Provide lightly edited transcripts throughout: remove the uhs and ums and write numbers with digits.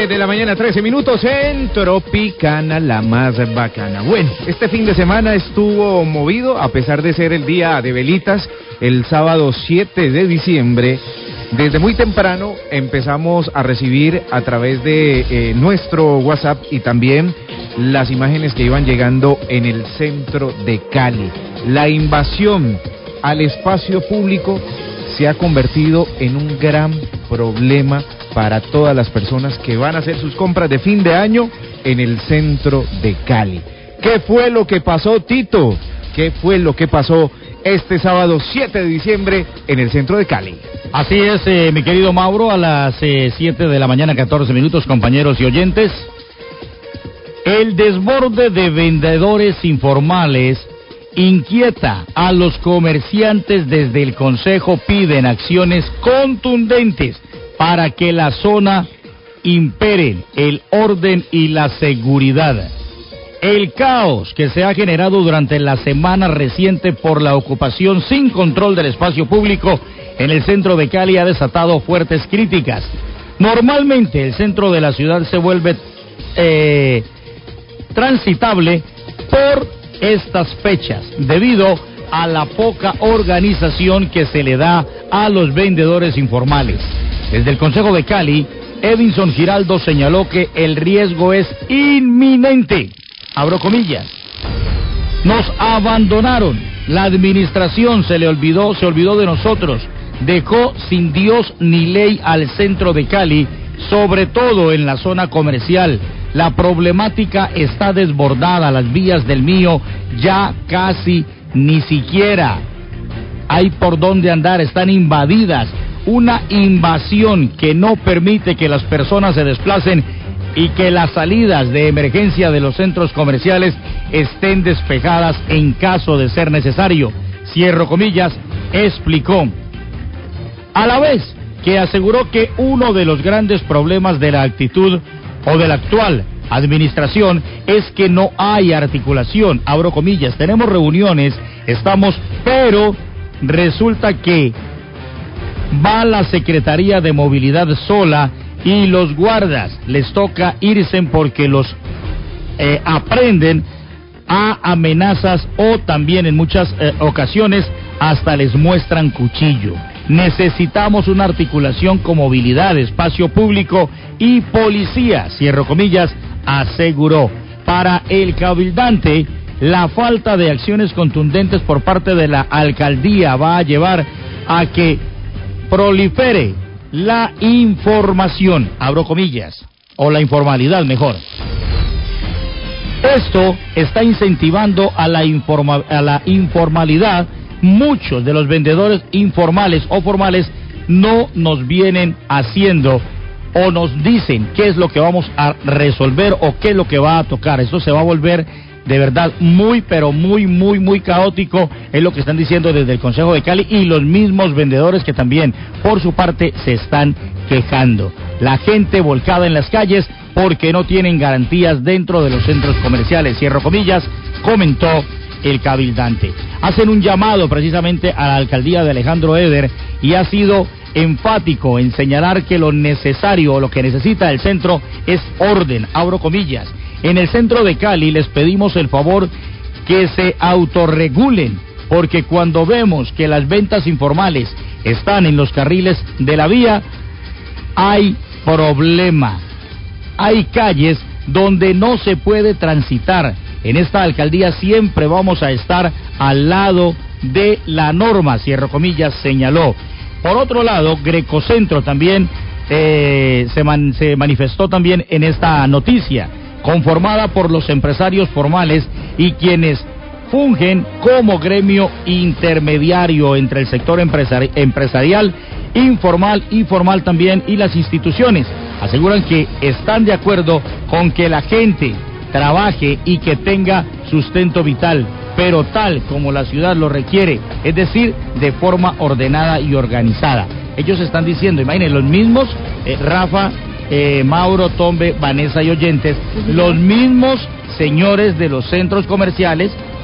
de la mañana, 13 minutos en Tropicana, la más bacana. Bueno, este fin de semana estuvo movido, a pesar de ser el día de velitas, el sábado 7 de diciembre. Desde muy temprano empezamos a recibir a través de nuestro WhatsApp y también las imágenes que iban llegando en el centro de Cali. La invasión al espacio público se ha convertido en un gran problema para todas las personas que van a hacer sus compras de fin de año en el centro de Cali. ¿Qué fue lo que pasó, Tito? ¿Qué fue lo que pasó este sábado 7 de diciembre en el centro de Cali? Así es, mi querido Mauro, a las 7 de la mañana, 14 minutos, compañeros y oyentes. El desborde de vendedores informales inquieta a los comerciantes. Desde el Consejo piden acciones contundentes para que la zona imperen el orden y la seguridad. El caos que se ha generado durante la semana reciente por la ocupación sin control del espacio público en el centro de Cali ha desatado fuertes críticas. Normalmente el centro de la ciudad se vuelve transitable por estas fechas, debido a la poca organización que se le da a los vendedores informales. Desde el Consejo de Cali, Edinson Giraldo señaló que el riesgo es inminente. Abro comillas. Nos abandonaron. La administración se olvidó de nosotros. Dejó sin Dios ni ley al centro de Cali, sobre todo en la zona comercial. La problemática está desbordada. Las vías del Mío ya casi ni siquiera hay por dónde andar, están invadidas. Una invasión que no permite que las personas se desplacen y que las salidas de emergencia de los centros comerciales estén despejadas en caso de ser necesario. Cierro comillas, explicó. A la vez que aseguró que uno de los grandes problemas de la actitud o de la actual administración es que no hay articulación. Abro comillas, tenemos reuniones, pero resulta que va la Secretaría de Movilidad sola y los guardas les toca irse porque los aprenden a amenazas o también en muchas ocasiones hasta les muestran cuchillo. Necesitamos una articulación con movilidad, espacio público y policía, cierro comillas, aseguró. Para el cabildante, la falta de acciones contundentes por parte de la alcaldía va a llevar a que prolifere la información, abro comillas, o la informalidad mejor. Esto está incentivando a la informalidad. Muchos de los vendedores informales o formales no nos vienen haciendo o nos dicen qué es lo que vamos a resolver o qué es lo que va a tocar. Esto se va a volver de verdad muy caótico, es lo que están diciendo desde el Consejo de Cali y los mismos vendedores que también por su parte se están quejando. La gente volcada en las calles porque no tienen garantías dentro de los centros comerciales, cierro comillas, comentó el cabildante. Hacen un llamado precisamente a la alcaldía de Alejandro Eder y ha sido enfático en señalar que lo necesario o lo que necesita el centro es orden, abro comillas. En el centro de Cali les pedimos el favor que se autorregulen, porque cuando vemos que las ventas informales están en los carriles de la vía, hay problema. Hay calles donde no se puede transitar. En esta alcaldía siempre vamos a estar al lado de la norma, cierro comillas, señaló. Por otro lado, Grecocentro también se manifestó también en esta noticia, conformada por los empresarios formales y quienes fungen como gremio intermediario entre el sector empresarial, informal y formal también, y las instituciones. Aseguran que están de acuerdo con que la gente trabaje y que tenga sustento vital, pero tal como la ciudad lo requiere, es decir, de forma ordenada y organizada. Ellos están diciendo, imaginen, los mismos, Rafa, Mauro, Tombe, Vanessa y oyentes, los mismos señores de los centros comerciales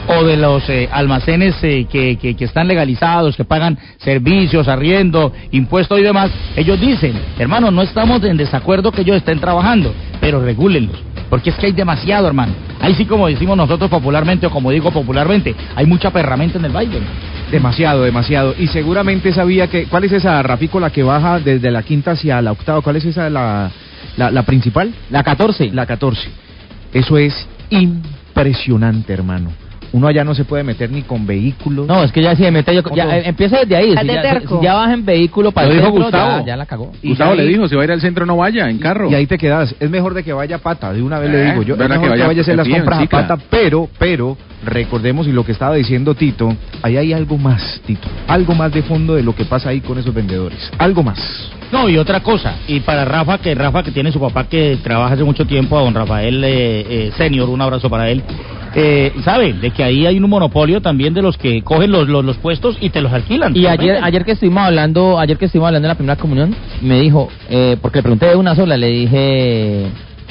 o de los almacenes que están legalizados, que pagan servicios, arriendo, impuestos y demás, ellos dicen, hermano, no estamos en desacuerdo que ellos estén trabajando, pero regúlenlos, porque es que hay demasiado, hermano. Ahí sí, como decimos nosotros popularmente, o como digo popularmente, hay mucha perramenta en el baile. Demasiado. Y seguramente sabía que... ¿Cuál es esa, Rafico, la que baja desde la quinta hacia la octava? ¿Cuál es esa, la principal? La 14. La 14. Eso es impresionante, hermano. Uno allá no se puede meter ni con vehículos. No, es que ya si me mete, empieza desde ahí. Si ya vas en vehículo para el centro, Gustavo. Ya la cagó. Gustavo le dijo, si va a ir al centro no vaya, en carro. Y ahí te quedas. Es mejor de que vaya a pata, de una vez le digo yo. Es mejor que vaya a hacer las compras a pata, pero, recordemos, y lo que estaba diciendo Tito, ahí hay algo más, Tito. Algo más de fondo de lo que pasa ahí con esos vendedores. Algo más. No, y otra cosa, y para Rafa que tiene su papá que trabaja hace mucho tiempo, a don Rafael Senior, un abrazo para él, sabe de que ahí hay un monopolio también de los que cogen los puestos y te los alquilan. Y ayer que estuvimos hablando en la primera comunión, me dijo, porque le pregunté de una sola, le dije,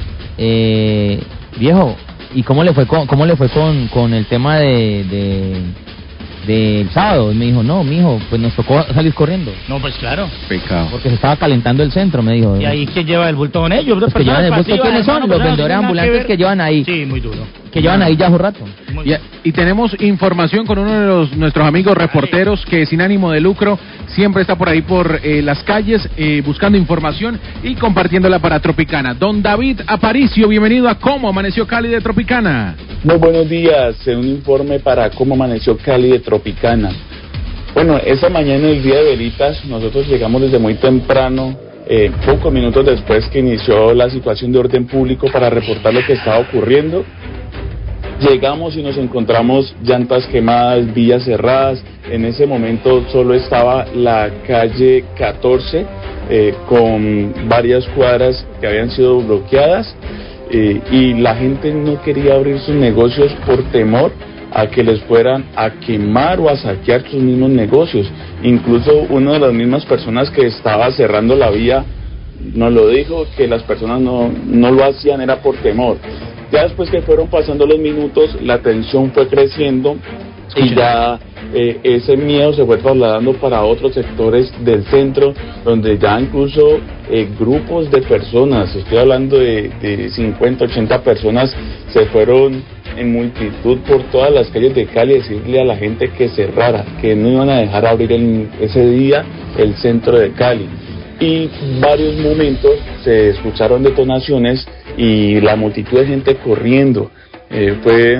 viejo, ¿y cómo le fue con el tema del sábado? Y me dijo, no, mijo, pues nos tocó salir corriendo. No, pues claro. Pecado. Porque se estaba calentando el centro, me dijo. ¿Y ahí quién lleva el bulto con ellos? Los que llevan el bulto, ¿quiénes son? Los vendedores ambulantes que llevan ahí. Sí, muy duro. Que llevan ahí ya hace rato. Y tenemos información con uno de nuestros amigos reporteros que sin ánimo de lucro siempre está por ahí por las calles buscando información y compartiéndola para Tropicana. Don David Aparicio, bienvenido a Cómo Amaneció Cali de Tropicana. Muy buenos días, un informe para Cómo Amaneció Cali de Tropicana. Bueno, esa mañana, el día de velitas, nosotros llegamos desde muy temprano, pocos minutos después que inició la situación de orden público, para reportar lo que estaba ocurriendo. Llegamos y nos encontramos llantas quemadas, vías cerradas. En ese momento solo estaba la calle 14 con varias cuadras que habían sido bloqueadas y la gente no quería abrir sus negocios por temor a que les fueran a quemar o a saquear sus mismos negocios. Incluso una de las mismas personas que estaba cerrando la vía nos lo dijo, que las personas no lo hacían era por temor. Ya después que fueron pasando los minutos, la tensión fue creciendo y ya ese miedo se fue trasladando para otros sectores del centro, donde ya incluso grupos de personas, estoy hablando de 50, 80 personas, se fueron en multitud por todas las calles de Cali a decirle a la gente que cerrara, que no iban a dejar abrir ese día el centro de Cali. Y varios momentos se escucharon detonaciones y la multitud de gente corriendo. Fue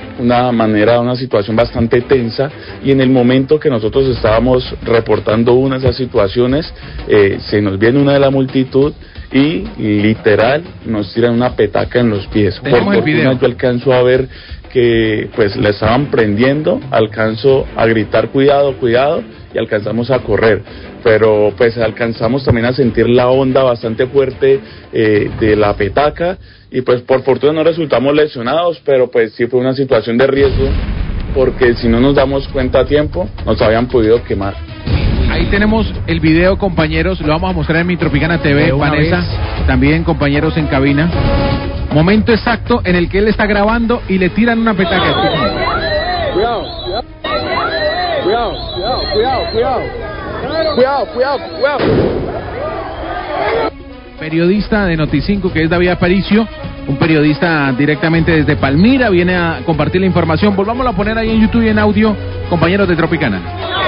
una situación bastante tensa, y en el momento que nosotros estábamos reportando una de esas situaciones, se nos viene una de la multitud y literal nos tiran una petaca en los pies. Por fortuna yo alcanzo a ver que pues le estaban prendiendo, alcanzo a gritar cuidado, y alcanzamos a correr, pero pues alcanzamos también a sentir la onda bastante fuerte de la petaca, y pues por fortuna no resultamos lesionados, pero pues sí fue una situación de riesgo, porque si no nos damos cuenta a tiempo, nos habían podido quemar. Ahí tenemos el video, compañeros, lo vamos a mostrar en Mi Tropicana TV, Vanessa, también compañeros en cabina. Momento exacto en el que él está grabando y le tiran una petaca. Cuidado. Periodista de Noti5, que es David Aparicio, un periodista directamente desde Palmira, viene a compartir la información. Volvámoslo a poner ahí en YouTube y en audio, compañeros de Tropicana.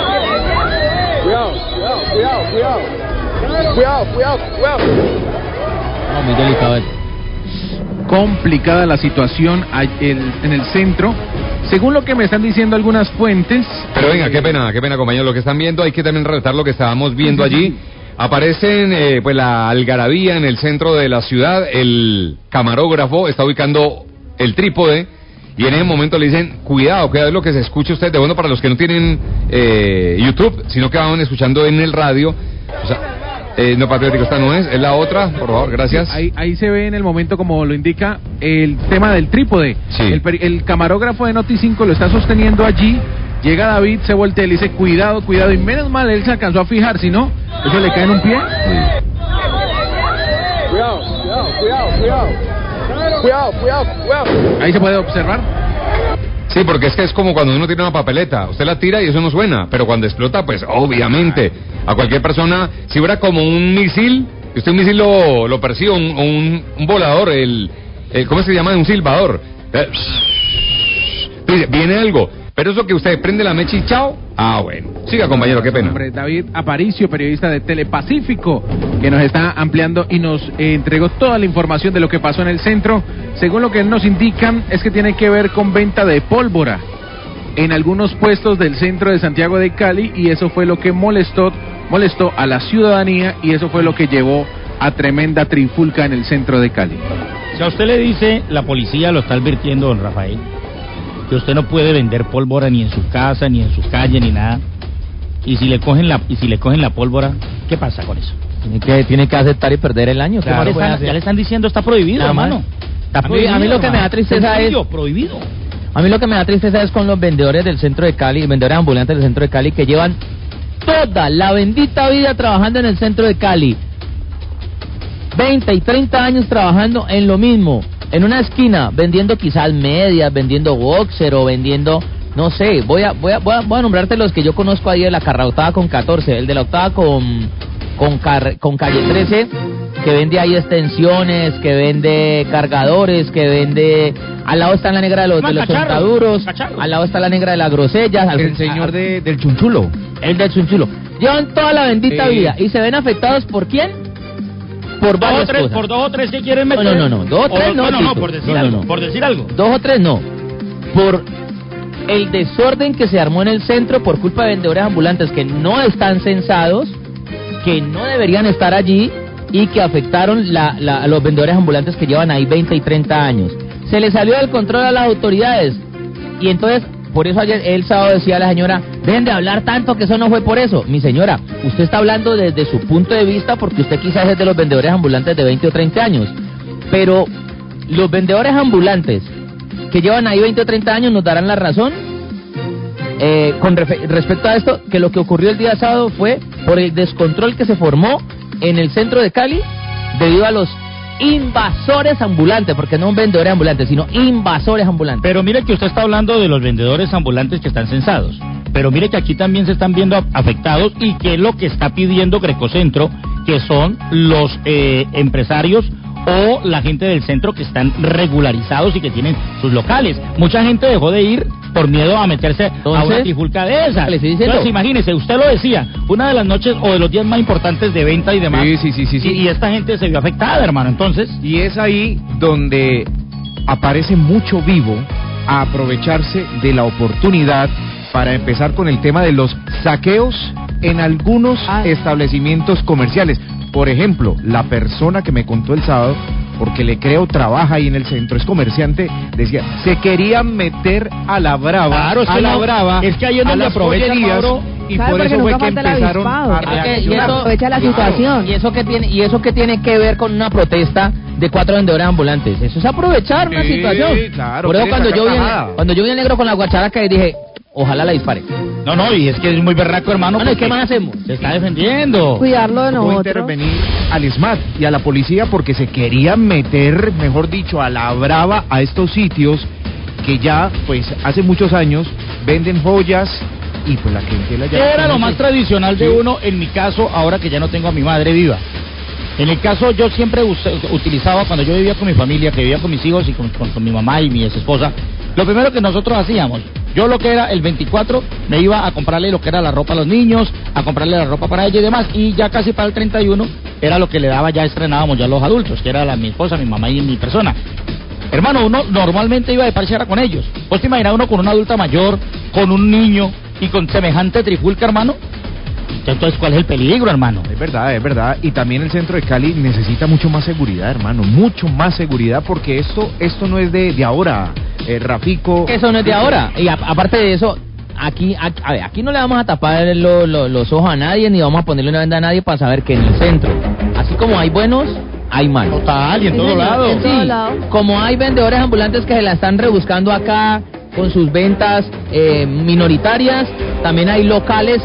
No, muy delicado. Complicada la situación en el centro, según lo que me están diciendo algunas fuentes. Pero venga, qué pena, compañeros, lo que están viendo, hay que también relatar lo que estábamos viendo allí. Aparecen pues la algarabía en el centro de la ciudad, el camarógrafo está ubicando el trípode y en ese momento le dicen, cuidado, es lo que se escucha usted, de bueno para los que no tienen YouTube, sino que van escuchando en el radio. O sea, no, patriótico, esta no es la otra, por favor, gracias. Ahí se ve en el momento, como lo indica, el tema del trípode. Sí. El camarógrafo de Noti5 lo está sosteniendo allí. Llega David, se voltea y le dice, cuidado, y menos mal él se alcanzó a fijar, si no, eso le cae en un pie. Sí. Cuidado. Ahí se puede observar. Sí, porque es que es como cuando uno tira una papeleta, usted la tira y eso no suena, pero cuando explota, pues obviamente, a cualquier persona, si fuera como un misil, usted un misil lo percibe, un volador, ¿cómo se llama? Un silbador. Viene algo, pero eso que usted prende la mecha y chao. Ah, bueno. Siga, compañero, qué pena. Hombre, David Aparicio, periodista de Telepacífico, que nos está ampliando y nos entregó toda la información de lo que pasó en el centro. Según lo que nos indican, es que tiene que ver con venta de pólvora en algunos puestos del centro de Santiago de Cali, y eso fue lo que molestó a la ciudadanía, y eso fue lo que llevó a tremenda trifulca en el centro de Cali. Si a usted le dice, la policía lo está advirtiendo, don Rafael, que usted no puede vender pólvora ni en su casa, ni en su calle, ni nada, y si le cogen la pólvora, ¿qué pasa con eso? Tiene que aceptar y perder el año. Claro, ya le están diciendo, está prohibido, hermano. Está prohibido, a mí lo que me da tristeza es... prohibido. A mí lo que me da tristeza es con los vendedores del centro de Cali, vendedores ambulantes del centro de Cali, que llevan toda la bendita vida trabajando en el centro de Cali. 20 y 30 años trabajando en lo mismo, en una esquina, vendiendo quizás medias, vendiendo boxer o vendiendo, no sé, voy a nombrarte los que yo conozco ahí de la octava con 14, el de la octava con calle 13, que vende ahí extensiones, que vende cargadores, que vende... Al lado está la negra de los sentaduros, al lado está la negra de las grosellas. El señor del chunchulo. El del chunchulo. Llevan toda la bendita vida y se ven afectados ¿por quién? Por varias cosas. Por dos o tres que quieren meter. No, dos o tres no. No, por decir algo. Por decir algo. Dos o tres no. Por el desorden que se armó en el centro por culpa de vendedores ambulantes que no están censados, que no deberían estar allí y que afectaron a los vendedores ambulantes que llevan ahí 20 y 30 años. Se les salió del control a las autoridades y entonces, por eso ayer el sábado decía la señora, dejen de hablar tanto que eso no fue por eso. Mi señora, usted está hablando desde su punto de vista porque usted quizás es de los vendedores ambulantes de 20 o 30 años, pero los vendedores ambulantes que llevan ahí 20 o 30 años nos darán la razón con respecto a esto, que lo que ocurrió el día sábado fue por el descontrol que se formó en el centro de Cali debido a los invasores ambulantes, porque no vendedores ambulantes, sino invasores ambulantes. Pero mire que usted está hablando de los vendedores ambulantes que están censados, pero mire que aquí también se están viendo afectados, y que es lo que está pidiendo Grecocentro, que son los empresarios o la gente del centro que están regularizados y que tienen sus locales. Mucha gente dejó de ir por miedo a meterse a una trifulca de esas. Entonces, imagínese, usted lo decía, una de las noches o de los días más importantes de venta y demás. Sí. Y esta gente se vio afectada, hermano, entonces. Y es ahí donde aparece mucho vivo a aprovecharse de la oportunidad para empezar con el tema de los saqueos en algunos establecimientos comerciales. Por ejemplo, la persona que me contó el sábado, porque le creo trabaja ahí en el centro, es comerciante, decía, se querían meter a la brava, claro, es que ahí es donde aprovechan, Mauro, y por eso fue que empezaron a reaccionar. Aprovecha la situación. ¿Y eso qué tiene que ver con una protesta de 4 vendedores ambulantes? Eso es aprovechar una situación. Claro, por eso cuando yo vi el negro con la guacharaca y dije, ojalá la dispare. No, y es que es muy berraco, hermano. ¿Qué más hacemos? Se está defendiendo. Cuidarlo de nosotros. Intervenir al SMAT y a la policía porque se querían meter, mejor dicho, a la brava a estos sitios que ya, pues, hace muchos años venden joyas y pues la gente la llama. Era lo más tradicional de uno, en mi caso, ahora que ya no tengo a mi madre viva. En el caso, yo siempre utilizaba, cuando yo vivía con mi familia, que vivía con mis hijos y con mi mamá y mi ex esposa, lo primero que nosotros hacíamos, yo lo que era el 24, me iba a comprarle lo que era la ropa a los niños, a comprarle la ropa para ella y demás, y ya casi para el 31 era lo que le daba, ya estrenábamos ya los adultos, que era mi esposa, mi mamá y mi persona. Hermano, uno normalmente iba de parciera con ellos. ¿Vos te imaginas uno con una adulta mayor, con un niño y con semejante trifulca, hermano? Entonces, ¿cuál es el peligro, hermano? Es verdad. Y también el centro de Cali necesita mucho más seguridad, hermano. Mucho más seguridad, porque esto no es de ahora, Rafico. Eso no es de ahora. Y aparte de eso, aquí no le vamos a tapar los ojos a nadie, ni vamos a ponerle una venda a nadie para saber que en el centro, así como hay buenos, hay malos. Total, y en todo lado. Sí, como hay vendedores ambulantes que se la están rebuscando acá con sus ventas minoritarias, también hay locales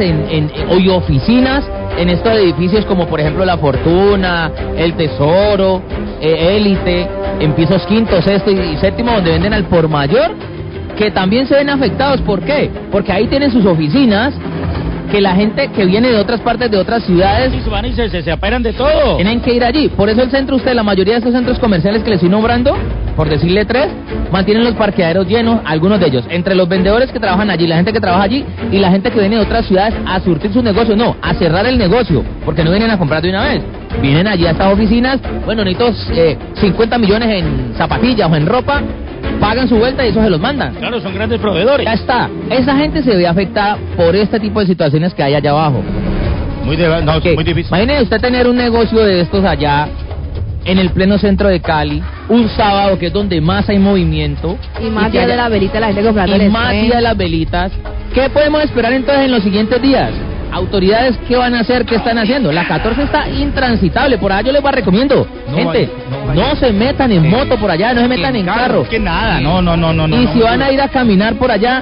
y oficinas en estos edificios como por ejemplo La Fortuna, El Tesoro, Élite, en pisos 5º, 6º y 7º, donde venden al por mayor que también se ven afectados. ¿Por qué? Porque ahí tienen sus oficinas, que la gente que viene de otras partes, de otras ciudades, Y van y se aperan de todo. tienen que ir allí. Por eso el centro, la mayoría de estos centros comerciales que les estoy nombrando, por decirle 3, mantienen los parqueaderos llenos, algunos de ellos. Entre los vendedores que trabajan allí, la gente que trabaja allí y la gente que viene de otras ciudades a surtir sus negocios, no, a cerrar el negocio, porque no vienen a comprar de una vez. Vienen allí a estas oficinas, bueno, necesito 50 millones en zapatillas o en ropa, pagan su vuelta y eso se los mandan. Claro, son grandes proveedores. Ya está. Esa gente se ve afectada por este tipo de situaciones que hay allá abajo. Muy Porque, difícil. imagínese usted tener un negocio de estos allá en el pleno centro de Cali, un sábado que es donde más hay movimiento. Y más que día de haya- la velita, la gente comprando y el más estreno. día de las velitas. ¿Qué podemos esperar entonces en los siguientes días? Autoridades, ¿qué van a hacer? ¿Qué están haciendo? La 14 está intransitable, por allá yo les recomiendo. Gente, no se metan en moto por allá, no se metan en carro. Que nada, no. Y si van a ir a caminar por allá,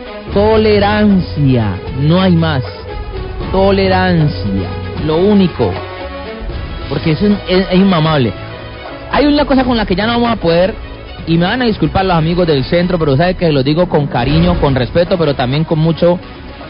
tolerancia, no hay más. Tolerancia, lo único. Porque eso es inmamable. Hay una cosa con la que ya no vamos a poder, y me van a disculpar los amigos del centro, pero saben que lo digo con cariño, con respeto, pero también con mucho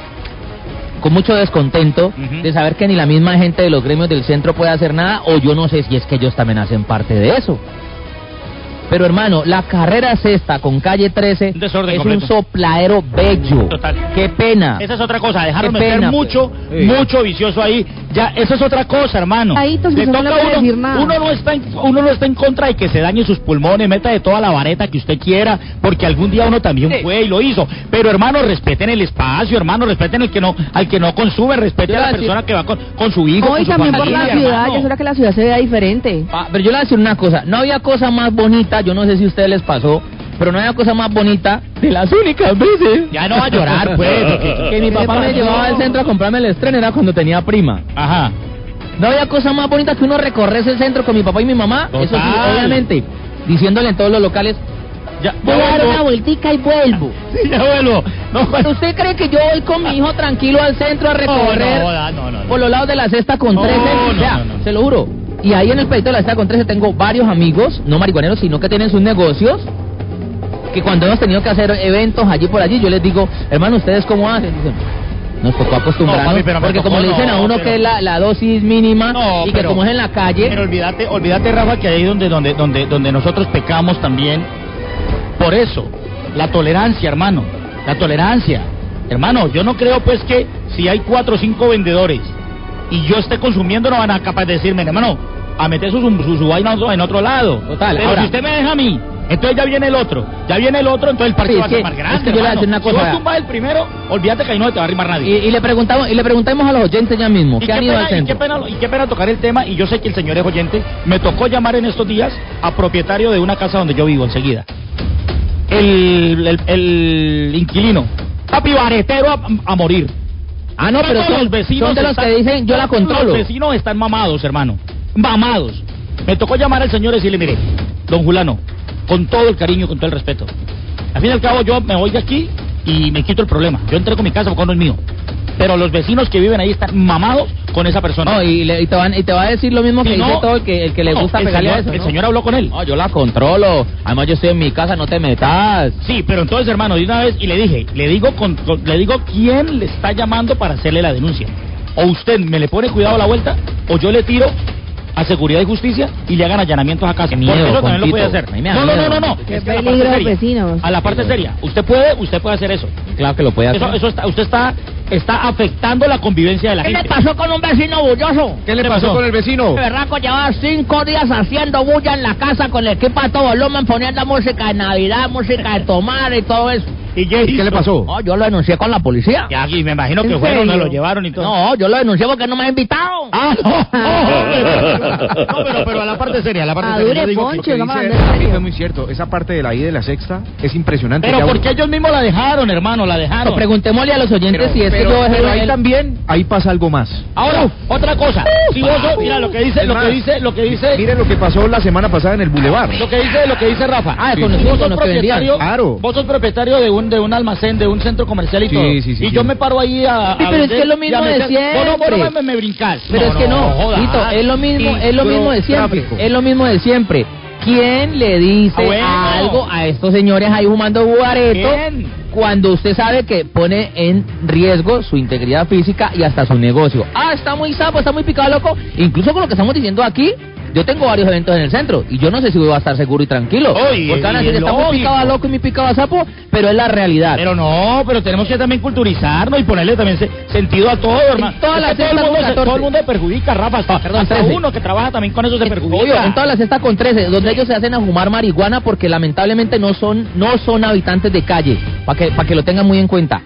descontento de saber que ni la misma gente de los gremios del centro puede hacer nada, o yo no sé si es que ellos también hacen parte de eso. Pero hermano, la carrera sexta con calle 13 Un desorden es completo. un sopladero bello. Total. Qué pena. Esa es otra cosa, dejaron Qué meter pena, mucho vicioso ahí. Ya, eso es otra cosa, hermano. Ahí, Le usted no toca le a puede uno, decir nada. uno no está en contra de que se dañe sus pulmones, meta de toda la vareta que usted quiera, porque algún día uno también fue y lo hizo. Pero hermano, respeten el espacio, hermano, respeten al que no consume, respeten a la persona que va con su hijo, Hoy con su también por familia, la ciudad, hermano. yo creo que la ciudad se vea diferente. Pero yo le voy a decir una cosa, no había cosa más bonita, yo no sé si a ustedes les pasó, pero no había cosa más bonita de las únicas veces. Ya no va a llorar, pues. Que mi papá me llevaba al centro a comprarme el estreno, era cuando tenía prima. Ajá. No había cosa más bonita que uno recorrerse el centro con mi papá y mi mamá. Total. Eso sí, obviamente, diciéndole en todos los locales, Ya voy a dar vuelvo. una vueltica y vuelvo. Sí, ya vuelvo. No, Pero ¿usted cree que yo voy con mi hijo tranquilo al centro a recorrer no. por los lados de la cesta con No, 13? no, O sea, no. se lo juro. Y ahí en el pedito de la cesta con 13 tengo varios amigos, no marihuaneros, sino que tienen sus negocios, que cuando hemos tenido que hacer eventos allí por allí, yo les digo, hermano, ¿ustedes cómo hacen? Dicen, nos tocó acostumbrarnos, No, papi, pero me porque tocó, como le dicen a no, uno pero- que es la dosis mínima No, y que pero- como es en la calle, Pero olvídate, Rafa, que ahí donde nosotros pecamos también. Por eso, la tolerancia, hermano. La tolerancia. Hermano, yo no creo pues que si hay 4 o 5 vendedores y yo esté consumiendo, no van a capaz de decirme, hermano, a meter su vaina en otro lado. Total, Pero ahora- si usted me deja a mí, entonces ya viene el otro, entonces el partido Sí, va a ser es más que- grande. es que yo le voy a hermano. decir una cosa, Si vos vea. tumbas el primero, olvídate que ahí no te va a arrimar nadie. y le preguntamos a los oyentes ya mismo, Y ¿qué han ido al centro? qué pena tocar el tema, y yo sé que el señor es oyente. Me tocó llamar en estos días a propietario de una casa donde yo vivo enseguida. El inquilino. Papi, baretero a morir. Ah, no, pero Todos los vecinos son de los están- que dicen, yo la todos controlo. Los vecinos están mamados, hermano. Mamados. Me tocó llamar al señor y decirle, mire, don Julano, con todo el cariño, con todo el respeto. Al fin y al cabo, yo me voy de aquí y me quito el problema. Yo entrego mi casa porque no es mío. Pero los vecinos que viven ahí están mamados con esa persona. No, y te va a decir lo mismo que Si dice no- todo el que le No, gusta el pegarle señor- a eso, el ¿no? señor habló con él. No, yo la controlo. Además, yo estoy en mi casa, no te metas. Sí, pero entonces, hermano, de una vez, y le dije, le digo quién le está llamando para hacerle la denuncia. O usted me le pone cuidado a la vuelta, o yo le tiro a Seguridad y Justicia y le hagan allanamientos a casa. Qué miedo, Porque eso también lo Juanquito. puede hacer. A mí me da No. miedo. Qué Es que a la peligro, parte seria. vecinos. A la parte seria. Usted puede hacer eso. Claro que lo puede hacer. Usted está afectando la convivencia de la ¿Qué gente. le pasó con un vecino bulloso? ¿Qué le pasó con el vecino? De berraco llevaba 5 días haciendo bulla en la casa con el equipo a todo volumen, poniendo música de Navidad, música de tomar y todo eso. ¿Y qué ¿Qué le hizo? pasó? No, yo lo denuncié con la policía. Ya, y me imagino que ¿En fueron, serio? lo llevaron y todo. No, yo lo denuncié porque no me ha invitado. Ah, no, pero a la parte seria, a la parte Madure, seria. Yo digo que- Poncho, Lo que vamos a dice hablar en David serio. es muy cierto. Esa parte de la I de la sexta es impresionante. Pero Ya- porque ellos mismos la dejaron, hermano, la dejaron. Preguntémosle a los oyentes pero, si es que pero- yo dejé pero ahí el- también, ahí pasa algo más. Ahora, otra cosa. Si vos sos, mira lo que dice, Es lo más, que dice, Miren lo que pasó la semana pasada en el Boulevard. lo que dice Rafa. Ah, Si con los- vos con sos los que vendían. propietario, Claro. vos sos propietario de un almacén, de un centro comercial y Sí, todo. sí, sí, y sí. yo me paro ahí a Sí, pero es vender que es lo y mismo a de meter- siempre. Vos no me brincás. Pero es que no, jodas. Tito, es lo mismo de siempre. Microtráfico. Es lo mismo de siempre. ¿quién le dice algo a estos señores ahí fumando guareto? Cuando usted sabe que pone en riesgo su integridad física y hasta su negocio. Está muy sapo, está muy picado loco. Incluso con lo que estamos diciendo aquí, yo tengo varios eventos en el centro y yo no sé si voy a estar seguro y tranquilo. Porque van a decir que está muy picado loco y muy picado sapo, pero es la realidad. Pero no, pero tenemos que también culturizarnos y ponerle también sentido a todo, hermano. Todas las todo el mundo se perjudica, Rafa. Hasta uno que trabaja también con eso se perjudica. Obvio, en todas las cestas con 13, donde ellos se hacen a fumar marihuana porque lamentablemente no son habitantes de calle, para que lo tengan muy en cuenta.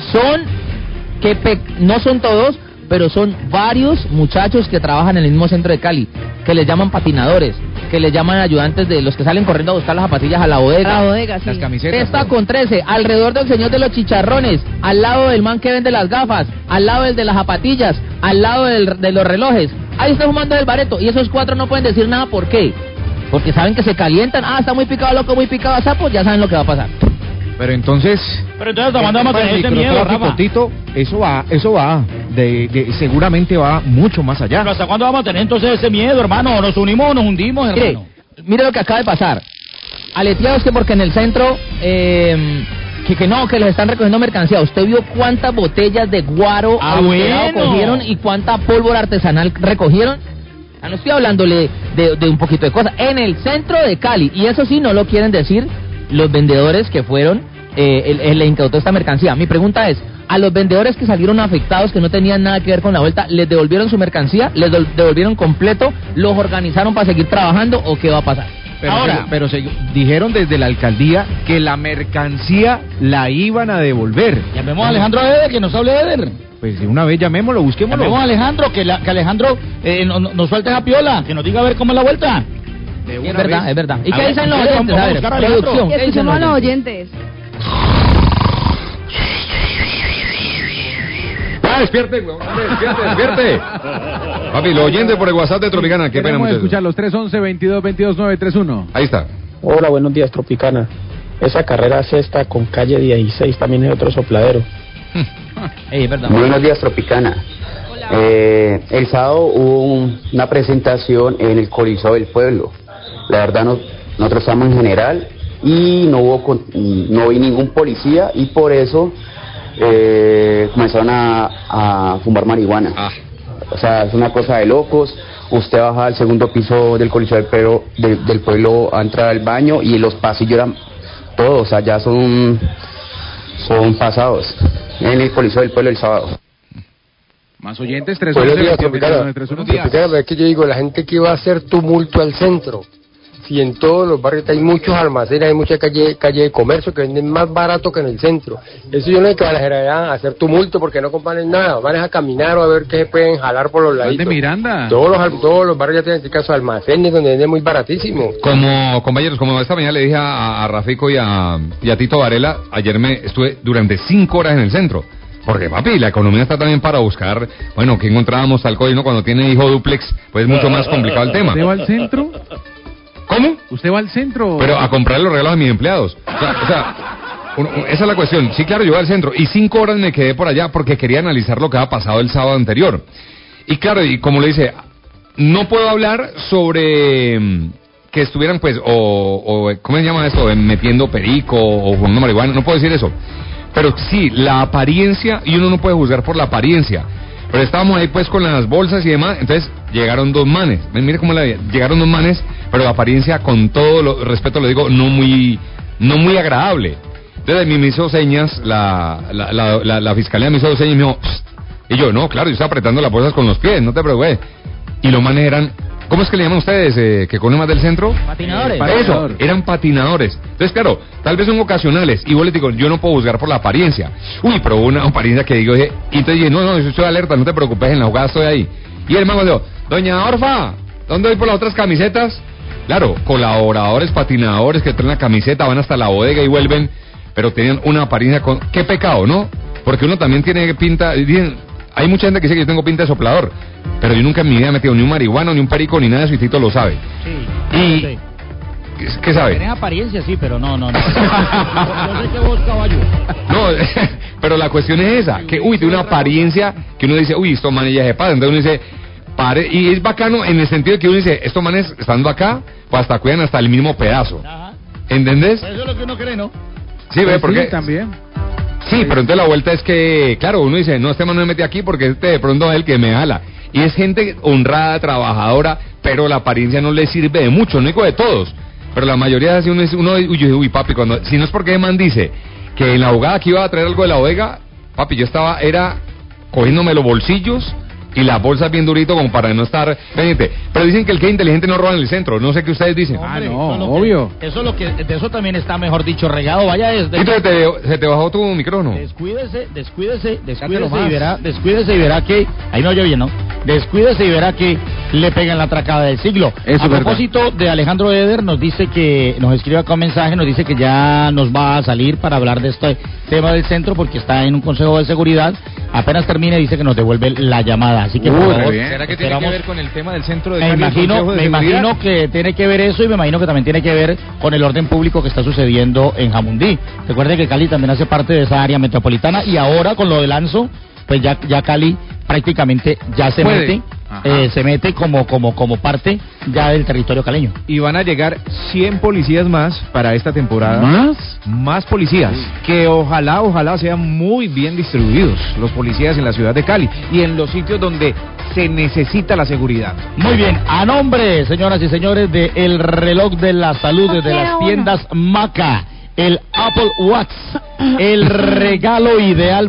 No son todos, pero son varios muchachos que trabajan en el mismo centro de Cali, que les llaman patinadores, que les llaman ayudantes de los que salen corriendo a buscar las zapatillas a la bodega. A la bodega, sí. Las camisetas. Cesta con 13, alrededor del señor de los chicharrones, al lado del man que vende las gafas, al lado del de las zapatillas, al lado de los relojes. Ahí está fumando el bareto, y esos cuatro no pueden decir nada. ¿Por qué? Porque saben que se calientan. Está muy picado loco, muy picado a sapo, ya saben lo que va a pasar. Pero entonces vamos a tener ese miedo, Rafa. Tito, eso va, seguramente va mucho más allá. Pero ¿hasta cuándo vamos a tener entonces ese miedo, hermano? ¿Nos unimos o nos hundimos, hermano? Mire lo que acaba de pasar. Aleteados que porque en el centro, que les están recogiendo mercancía. ¿Usted vio cuántas botellas de guaro cogieron y cuánta pólvora artesanal recogieron? No estoy hablándole de un poquito de cosas. En el centro de Cali, y eso sí no lo quieren decir los vendedores que fueron, le incautó esta mercancía. Mi pregunta es, a los vendedores que salieron afectados, que no tenían nada que ver con la vuelta, ¿les devolvieron su mercancía? ¿Les devolvieron completo? ¿Los organizaron para seguir trabajando o qué va a pasar? Pero dijeron desde la alcaldía que la mercancía la iban a devolver. Llamemos a Alejandro Eder, que nos hable de Eder. Pues de una vez llamémoslo, busquémoslo. Llamemos a Alejandro, que Alejandro nos suelte esa piola, que nos diga a ver cómo es la vuelta. Es verdad. ¿Y qué dicen los oyentes? A ver, producción. Escuchemos a los oyentes. Despierte, despierte. Papi, lo oyente por el WhatsApp de Tropicana. Qué pena, muchachos. Escuchar los 311-22-22-931. Ahí está. Hola, buenos días, Tropicana. Esa carrera sexta con calle 16 también es otro sopladero. Es verdad. Buenos días, Tropicana. El sábado hubo una presentación en el Coliseo del Pueblo. La verdad, nosotros estamos en general y no vi ningún policía y por eso comenzaron a fumar marihuana. O sea, es una cosa de locos. Usted baja al segundo piso del Coliseo del Pueblo a entrar al baño y los pasillos eran todos, o sea, ya son pasados en el Coliseo del Pueblo el sábado. Más oyentes, 311-22-931. Buenos días. Es que yo digo, la gente que va a hacer tumulto al centro, si en todos los barrios hay muchos almacenes, hay mucha calle de comercio que venden más barato que en el centro. Eso yo no hay que a hacer tumulto porque no compran nada, van a caminar o a ver qué se pueden jalar por los laditos. de Miranda. Todos los barrios ya tienen este caso almacenes donde venden muy baratísimo. Como compañeros, como esta mañana le dije a Rafico y a Tito Varela, ayer estuve durante 5 horas en el centro. Porque, papi, la economía está también para buscar, bueno, que encontrábamos tal cosa, ¿no? Cuando tiene hijo duplex, pues es mucho más complicado el tema. ¿Usted va al centro? ¿Cómo? ¿Usted va al centro? Pero a comprar los regalos a mis empleados. O sea, esa es la cuestión. Sí, claro, yo voy al centro. Y 5 horas me quedé por allá porque quería analizar lo que había pasado el sábado anterior. Y claro, y como le dice, no puedo hablar sobre que estuvieran, pues, ¿cómo se llama esto? Metiendo perico o fumando marihuana. No puedo decir eso. Pero sí, la apariencia, y uno no puede juzgar por la apariencia. Pero estábamos ahí pues con las bolsas y demás, entonces llegaron 2 manes. Mire cómo llegaron 2 manes, pero la apariencia, con todo respeto lo digo, no muy agradable. Entonces a mí me hizo señas, la fiscalía me hizo señas y me dijo, psst. Y yo, no, claro, yo estaba apretando las bolsas con los pies, no te preocupes. Y los manes eran, ¿cómo es que le llaman ustedes, que conen más del centro? Patinadores. Eso, eran patinadores. Entonces, claro, tal vez son ocasionales. Y vos les digo, yo no puedo juzgar por la apariencia. Uy, pero una apariencia que digo, y entonces dije, no, yo estoy alerta, no te preocupes, en la jugada estoy ahí. Y el hermano me dijo, doña Orfa, ¿dónde voy por las otras camisetas? Claro, colaboradores, patinadores que traen la camiseta, van hasta la bodega y vuelven, pero tenían una apariencia con... ¡Qué pecado!, ¿no? Porque uno también tiene pinta... Hay mucha gente que dice que yo tengo pinta de soplador, pero yo nunca en mi vida he metido ni un marihuano, ni un perico, ni nada de eso, y Tito lo sabe. Sí. Y... ¿Qué sabe? Tienes apariencia, sí, pero no. Yo sé que vos, caballo. No, pero la cuestión es esa, que, tiene una apariencia que uno dice, esto man ya se pasa. Entonces uno dice, Y es bacano en el sentido de que uno dice, estos manes estando acá, pues hasta cuidan hasta el mismo pedazo. Ajá. ¿Entendés? Eso es lo que uno cree, ¿no? Sí, ve, porque... también. Sí, pero entonces la vuelta es que, claro, uno dice, no, este man no me mete aquí porque este de pronto es el que me jala. Y es gente honrada, trabajadora, pero la apariencia no le sirve de mucho, no digo de todos. Pero la mayoría de uno dice, uy, papi, si no es porque el man dice que en la abogada aquí iba a traer algo de la bodega, papi, yo era cogiéndome los bolsillos y las bolsas bien durito como para no estar pendiente. Pero dicen que el que es inteligente no roba en el centro. No sé qué ustedes dicen. Hombre, obvio. Eso es lo que, de eso también está, mejor dicho, regado. Vaya desde. Entonces se te bajó tu micrófono. Descuídese y verá que ahí no oye bien, ¿no? Descuídese y verá que le pegan la atracada del siglo. Eso a propósito de Alejandro Eder, nos dice que nos escribe acá un mensaje, nos dice que ya nos va a salir para hablar de este tema del centro porque está en un consejo de seguridad. Apenas termine dice que nos devuelve la llamada. Así que por favor, ¿será que tiene que ver con el tema del centro de me imagino que tiene que ver eso y me imagino que también tiene que ver con el orden público que está sucediendo en Jamundí. Recuerde que Cali también hace parte de esa área metropolitana y ahora con lo de Lanzo, pues ya Cali prácticamente ya se mete como parte ya del territorio caleño. Y van a llegar 100 policías más para esta temporada. Más policías, que ojalá sean muy bien distribuidos los policías en la ciudad de Cali y en los sitios donde se necesita la seguridad. Muy bien, a nombre, señoras y señores, de el reloj de la salud de las tiendas Maca, el Apple Watch, el regalo ideal